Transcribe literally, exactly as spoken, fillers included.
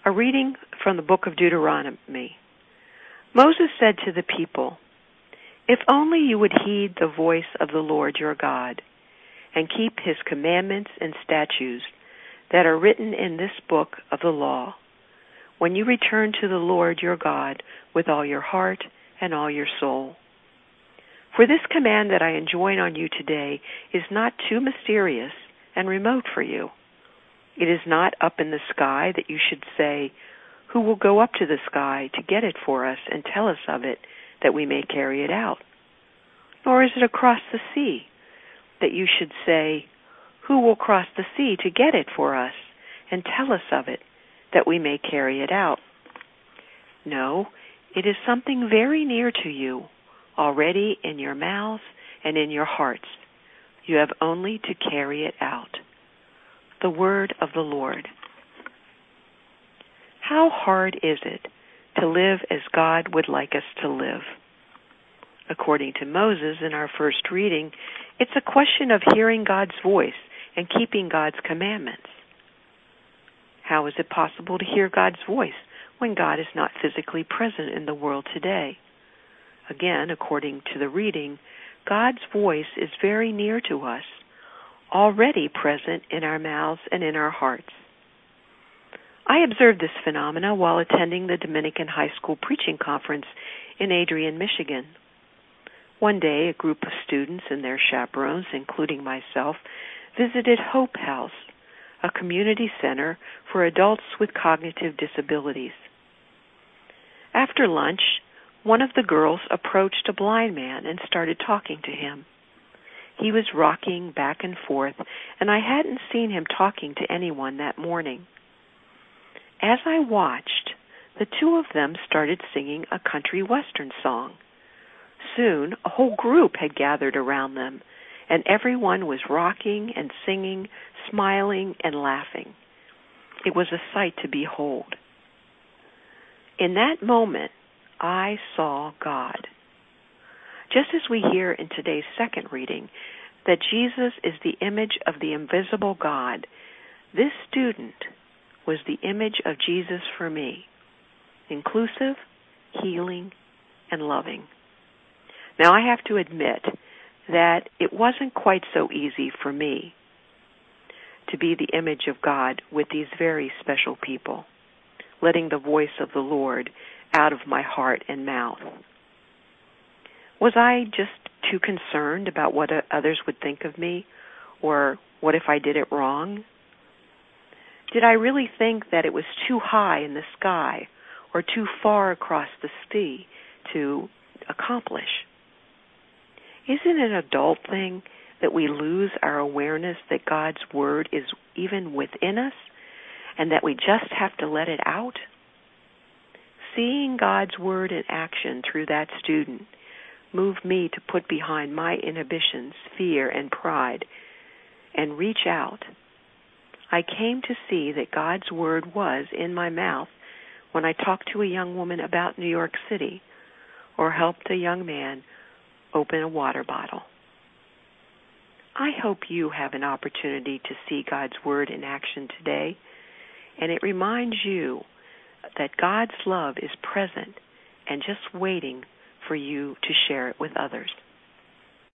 A reading from the book of Deuteronomy. Moses said to the people, "If only you would heed the voice of the Lord your God, and keep his commandments and statutes that are written in this book of the law, when you return to the Lord your God with all your heart and all your soul. For this command that I enjoin on you today is not too mysterious and remote for you. It is not up in the sky that you should say, 'Who will go up to the sky to get it for us and tell us of it, that we may carry it out?' Nor is it across the sea that you should say, 'Who will cross the sea to get it for us and tell us of it, that we may carry it out?' No, it is something very near to you, already in your mouths and in your hearts. You have only to carry it out." The word of the Lord. How hard is it to live as God would like us to live? According to Moses in our first reading, it's a question of hearing God's voice and keeping God's commandments. How is it possible to hear God's voice when God is not physically present in the world today? Again, according to the reading, God's voice is very near to us, already present in our mouths and in our hearts. I observed this phenomena while attending the Dominican High School Preaching Conference in Adrian, Michigan. One day, a group of students and their chaperones, including myself, visited Hope House, a community center for adults with cognitive disabilities. After lunch, one of the girls approached a blind man and started talking to him. He was rocking back and forth, and I hadn't seen him talking to anyone that morning. As I watched, the two of them started singing a country western song. Soon, a whole group had gathered around them, and everyone was rocking and singing, smiling and laughing. It was a sight to behold. In that moment, I saw God. Just as we hear in today's second reading that Jesus is the image of the invisible God, this student was the image of Jesus for me, inclusive, healing, and loving. Now, I have to admit that it wasn't quite so easy for me to be the image of God with these very special people, letting the voice of the Lord out of my heart and mouth. Was I just too concerned about what others would think of me, or what if I did it wrong? Did I really think that it was too high in the sky or too far across the sea to accomplish? Isn't it an adult thing that we lose our awareness that God's Word is even within us and that we just have to let it out? Seeing God's Word in action through that student moved me to put behind my inhibitions, fear, and pride and reach out. I came to see that God's Word was in my mouth when I talked to a young woman about New York City or helped a young man open a water bottle. I hope you have an opportunity to see God's Word in action today, and it reminds you that God's love is present and just waiting for you to share it with others.